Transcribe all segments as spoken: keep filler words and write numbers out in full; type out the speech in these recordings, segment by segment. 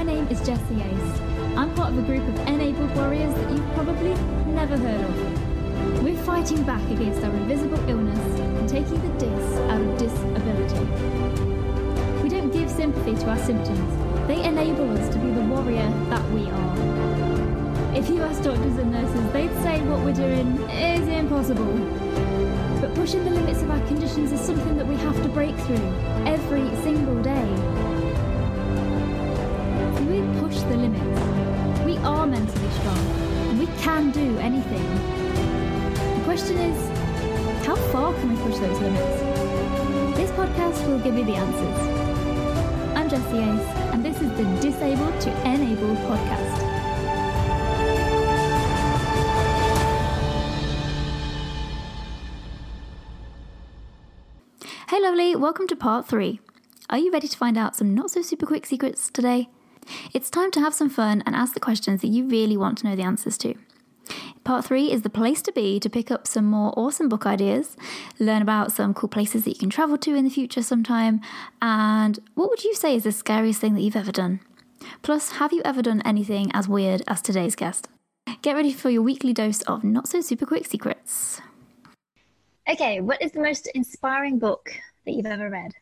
my name is Jessie Ace. I'm part of a group of enabled warriors that you've probably never heard of. We're fighting back against our invisible illness and taking the dis out of disability. We don't give sympathy to our symptoms. They enable us to be the warrior that we are. If you ask doctors and nurses, they'd say what we're doing is impossible. But pushing the limits of our conditions is something that we have to break through every single day. If we push the limits, we are mentally strong and we can do anything. The question is, how far can we push those limits? This podcast will give you the answers. I'm Jessie Ace, and this is the Disabled to Enabled podcast. Hey lovely, welcome to part three. Are you ready to find out some not so super quick secrets today? It's time to have some fun and ask the questions that you really want to know the answers to. Part three is the place to be to pick up some more awesome book ideas, learn about some cool places that you can travel to in the future sometime, and what would you say is the scariest thing that you've ever done? Plus, have you ever done anything as weird as today's guest? Get ready for your weekly dose of not so super quick secrets. Okay, what is the most inspiring book that you've ever read?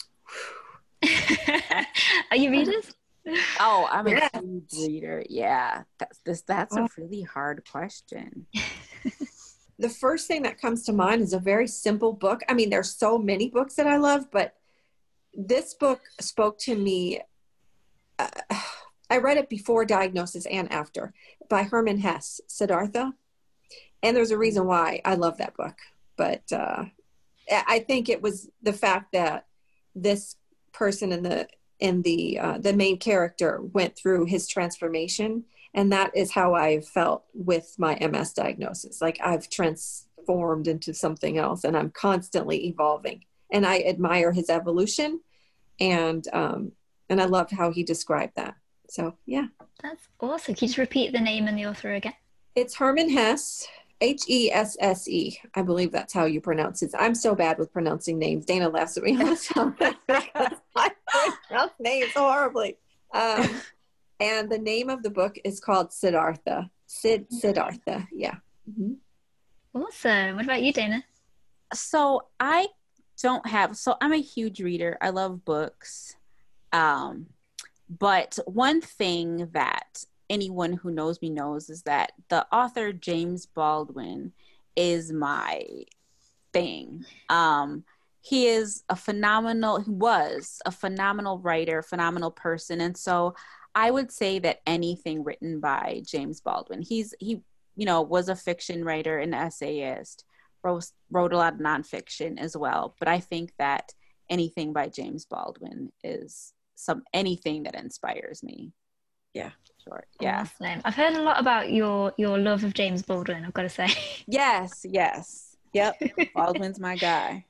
Are you readers? Oh, I'm yeah. a huge reader. Yeah, that's this. That's a really hard question. The first thing that comes to mind is a very simple book. I mean, there's so many books that I love, but this book spoke to me. Uh, I read it before diagnosis and after, by Hermann Hesse, Siddhartha. And there's a reason why I love that book. But uh, I think it was the fact that this person in the in the uh, the main character went through his transformation, and that is how I felt with my M S diagnosis. Like I've transformed into something else, and I'm constantly evolving. And I admire his evolution, and um, and I loved how he described that. So yeah, that's awesome. Can you just repeat the name and the author again? It's Hermann Hesse. H E S S E. I believe that's how you pronounce it. I'm so bad with pronouncing names. Dana laughs at me all the time. I pronounce names so horribly. Um, and the name of the book is called Siddhartha. Sid Siddhartha. Yeah. Mm-hmm. Awesome. What about you, Dana? So I don't have, so I'm a huge reader. I love books. Um, but one thing that anyone who knows me knows is that the author James Baldwin is my thing. Um, he is a phenomenal, he was a phenomenal writer, phenomenal person. And so I would say that anything written by James Baldwin, he's, he, you know, was a fiction writer, an essayist, wrote, wrote a lot of nonfiction as well. But I think that anything by James Baldwin is some, anything that inspires me. Yeah. Short. Yeah. Awesome. I've heard a lot about your your love of James Baldwin, I've got to say. Yes, yes. Yep. Baldwin's my guy.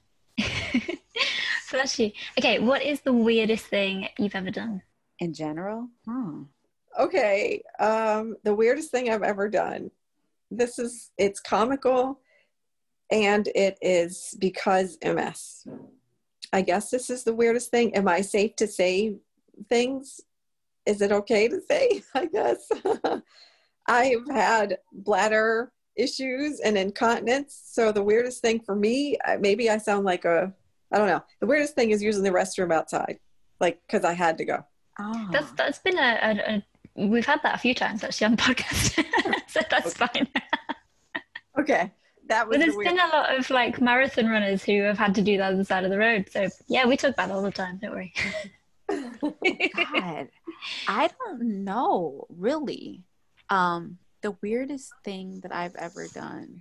Bless you. Okay, what is the weirdest thing you've ever done? In general? Hmm. Okay. Um, the weirdest thing I've ever done. This is, it's comical, and it is because M S. I guess this is the weirdest thing. Am I safe to say things? Is it okay to say? I guess. I've had bladder issues and incontinence. So the weirdest thing for me, maybe I sound like a, I don't know. The weirdest thing is using the restroom outside, like, because I had to go. Oh. That's That's been a, a, a, we've had that a few times actually on the podcast. So that's Okay. fine. Okay. That was But there's the weird- been a lot of like marathon runners who have had to do that on the side of the road. So yeah, we talk about it all the time. Don't worry. God, I don't know, really. Um, the weirdest thing that I've ever done.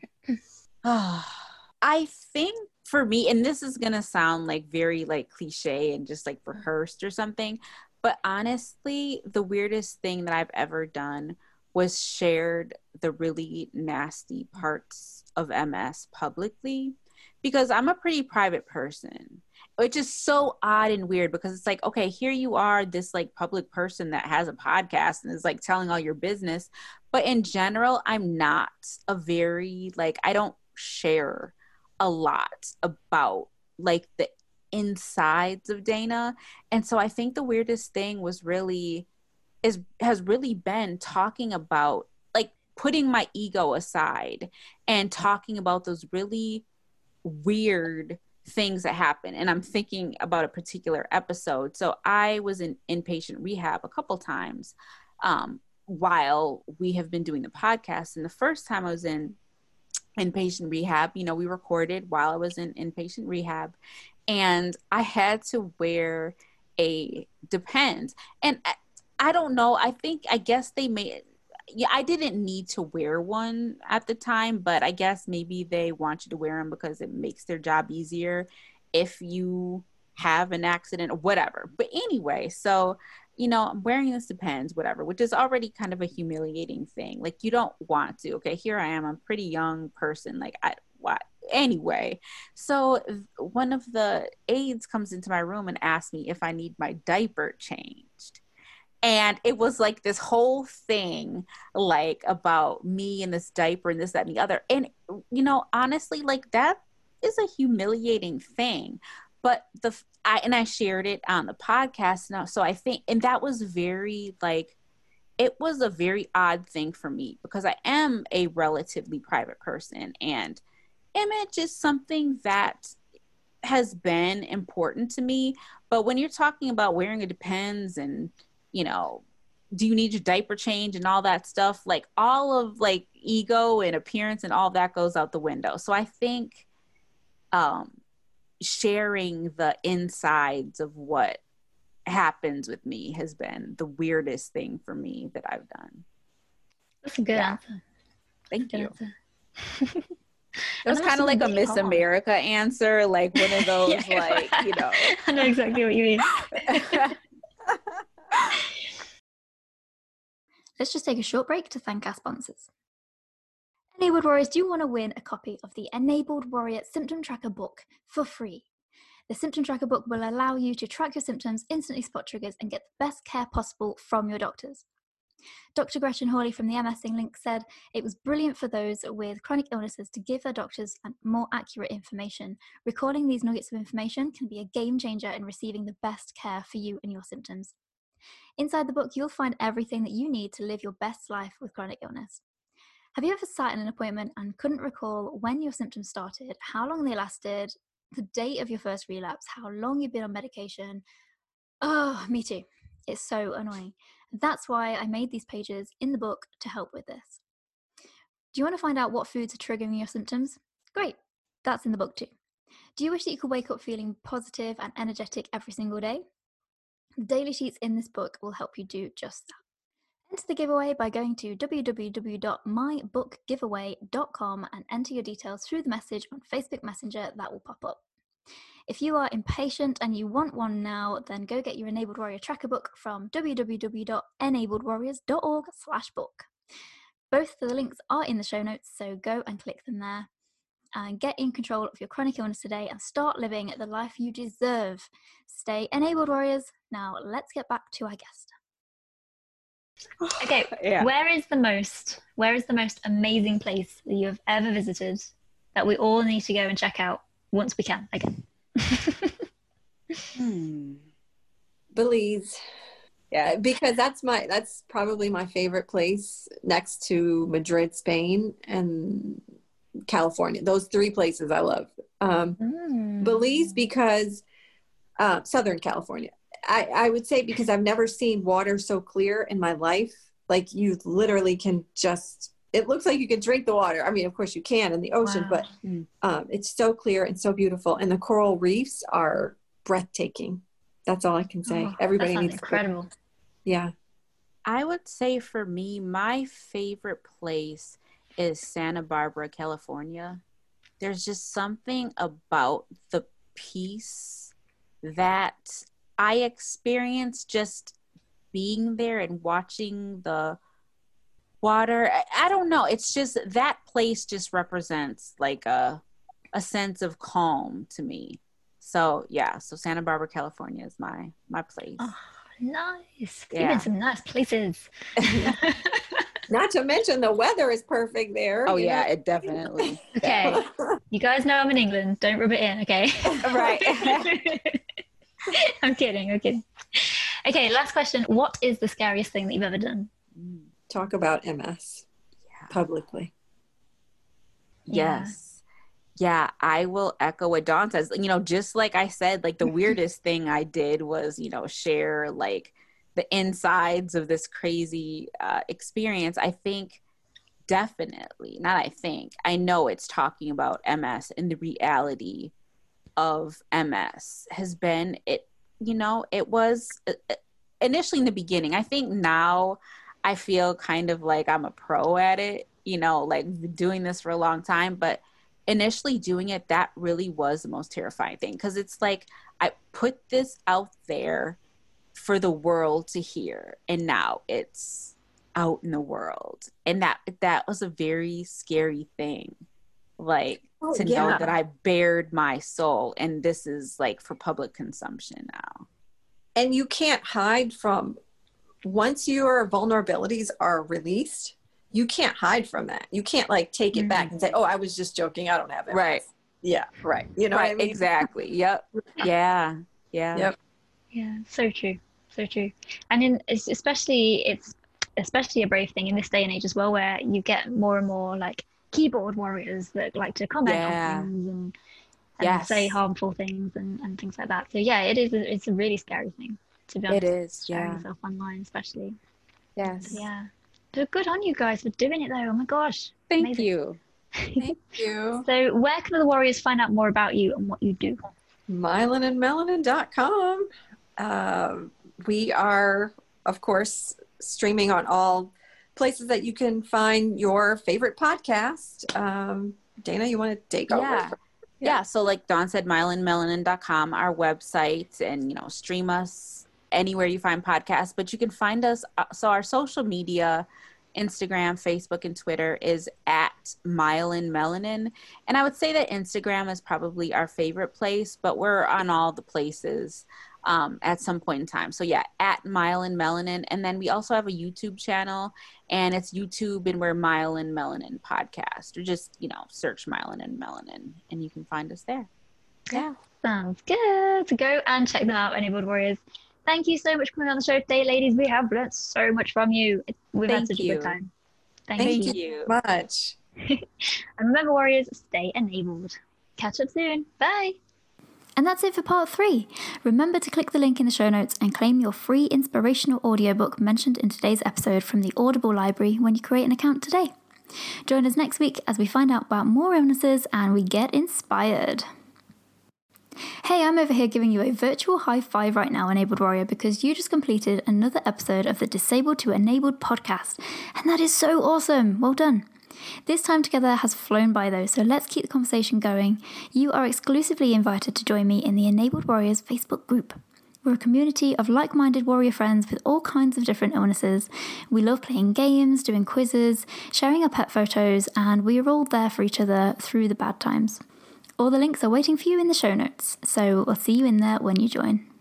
I think for me, and this is gonna sound like very like cliche and just like rehearsed or something, but honestly, the weirdest thing that I've ever done was shared the really nasty parts of M S publicly, because I'm a pretty private person. Which is so odd and weird, because it's like, okay, here you are, this like public person that has a podcast and is like telling all your business. But in general, I'm not a very, like, I don't share a lot about like the insides of Dana. And so I think the weirdest thing was really is has really been talking about, like, putting my ego aside and talking about those really weird things that happen. And I'm thinking about a particular episode. So I was in inpatient rehab a couple times um, while we have been doing the podcast. And the first time I was in inpatient rehab, you know, we recorded while I was in inpatient rehab, and I had to wear a Depends. And I, I don't know, I think, I guess they made, yeah, I didn't need to wear one at the time, but I guess maybe they want you to wear them because it makes their job easier if you have an accident or whatever. But anyway, so, you know, I'm wearing this Depends, whatever, which is already kind of a humiliating thing. Like, you don't want to. Okay, here I am, I'm a pretty young person. Like, I, what? Anyway, so one of the aides comes into my room and asks me if I need my diaper changed. And it was like this whole thing, like, about me and this diaper and this, that, and the other. And, you know, honestly, like, that is a humiliating thing. But the, I, and I shared it on the podcast now. So I think, and that was very, like, it was a very odd thing for me because I am a relatively private person, and image is something that has been important to me. But when you're talking about wearing a Depends and, you know, do you need your diaper change and all that stuff, like, all of, like, ego and appearance and all that goes out the window. So I think um, sharing the insides of what happens with me has been the weirdest thing for me that I've done. That's a good yeah. answer. Thank good you. Answer. It was kind of like a Miss hard. America answer, like one of those, yeah, like, you know. I know exactly what you mean. Let's just take a short break to thank our sponsors. Enabled Warriors, do you want to win a copy of the Enabled Warrior Symptom Tracker book for free? The Symptom Tracker book will allow you to track your symptoms, instantly spot triggers, and get the best care possible from your doctors. Doctor Gretchen Hawley from the M S Ing Link said it was brilliant for those with chronic illnesses to give their doctors more accurate information. Recording these nuggets of information can be a game changer in receiving the best care for you and your symptoms. Inside the book, you'll find everything that you need to live your best life with chronic illness. Have you ever sat in an appointment and couldn't recall when your symptoms started, how long they lasted, the date of your first relapse, how long you've been on medication? Oh, me too. It's so annoying. That's why I made these pages in the book to help with this. Do you want to find out what foods are triggering your symptoms? Great. That's in the book too. Do you wish that you could wake up feeling positive and energetic every single day? The daily sheets in this book will help you do just that. Enter the giveaway by going to w w w dot my book giveaway dot com and enter your details through the message on Facebook Messenger that will pop up. If you are impatient and you want one now, then go get your Enabled Warrior Tracker book from w w w dot enabled warriors dot org slash book. Both of the links are in the show notes, so go and click them there. And get in control of your chronic illness today and start living the life you deserve. Stay enabled, warriors. Now let's get back to our guest. Okay, yeah. where is the most, where is the most amazing place that you have ever visited that we all need to go and check out once we can again? hmm. Belize. Yeah, because that's my, that's probably my favorite place next to Madrid, Spain, and California. Those three places I love. Um, mm. Belize because uh, Southern California. I, I would say because I've never seen water so clear in my life. Like, you literally can just, it looks like you can drink the water. I mean, of course you can in the ocean, wow. but um, it's so clear and so beautiful. And the coral reefs are breathtaking. That's all I can say. Oh, Everybody needs incredible. To yeah. I would say for me, my favorite place is Santa Barbara, California. There's just something about the peace that I experienced just being there and watching the water. I, I don't know. It's just, that place just represents like a a sense of calm to me. So yeah, so Santa Barbara, California is my my place. Oh, nice. Yeah. You've been some nice places. Not to mention the weather is perfect there. Oh yeah, know? It definitely. Okay. You guys know I'm in England. Don't rub it in, okay? Right. I'm kidding, I'm kidding. Okay, last question. What is the scariest thing that you've ever done? Talk about M S Yeah. publicly. Yes. Yeah, I will echo what Dawn says. You know, just like I said, like the weirdest thing I did was, you know, share like the insides of this crazy uh, experience. I think definitely, not I think, I know it's talking about M S, and the reality of M S has been it, you know, it was uh, initially in the beginning. I think now I feel kind of like I'm a pro at it, you know, like doing this for a long time, but initially doing it, that really was the most terrifying thing, because it's like I put this out there for the world to hear, and now it's out in the world, and that that was a very scary thing, like Oh, to yeah. know that I bared my soul, and this is like for public consumption now. And you can't hide from, once your vulnerabilities are released, you can't hide from that. You can't like take it back and say, oh, I was just joking, I don't have it. Right. Yeah, right. You know Right, what I mean? exactly. Yep. Yeah. Yeah. Yep. Yeah, so true, so true. And in it's especially it's especially a brave thing in this day and age as well, where you get more and more like keyboard warriors that like to comment Yeah. on things and and Yes. say harmful things and, and things like that. So yeah, it is a, it's a really scary thing, to be honest. It is. Sharing Yeah. yourself online, especially. Yes. So, yeah. So good on you guys for doing it though. Oh my gosh. Thank Amazing. you. Thank you. So where can the Warriors find out more about you and what you do? myelin and melanin dot com. Uh, we are, of course, streaming on all places that you can find your favorite podcast. Um, Dana, you want to take Yeah. over? Yeah. So like Dawn said, myelin melanin dot com, our website, and, you know, stream us anywhere you find podcasts, but you can find us. Uh, so our social media, Instagram, Facebook, and Twitter is at myelin melanin. And I would say that Instagram is probably our favorite place, but we're on all the places um, at some point in time. So yeah, at myelin melanin. And then we also have a YouTube channel, and it's YouTube, and we're Myelin Melanin Podcast, or just, you know, search Myelin and Melanin and you can find us there. Yeah. Sounds good. So go and check that out, Enabled Warriors. Thank you so much for coming on the show today, ladies. We have learned so much from you. We've had Thank such a you. good time. Thank, Thank you. you much. And remember, Warriors, stay enabled. Catch up soon. Bye. And that's it for part three. Remember to click the link in the show notes and claim your free inspirational audiobook mentioned in today's episode from the Audible library when you create an account today. Join us next week as we find out about more illnesses and we get inspired. Hey, I'm over here giving you a virtual high five right now, Enabled Warrior, because you just completed another episode of the Disabled to Enabled podcast, and that is so awesome. Well done. This time together has flown by though, so let's keep the conversation going. You are exclusively invited to join me in the Enabled Warriors Facebook group. We're a community of like-minded warrior friends with all kinds of different illnesses. We love playing games, doing quizzes, sharing our pet photos, and we are all there for each other through the bad times. All the links are waiting for you in the show notes, so I'll see you in there when you join.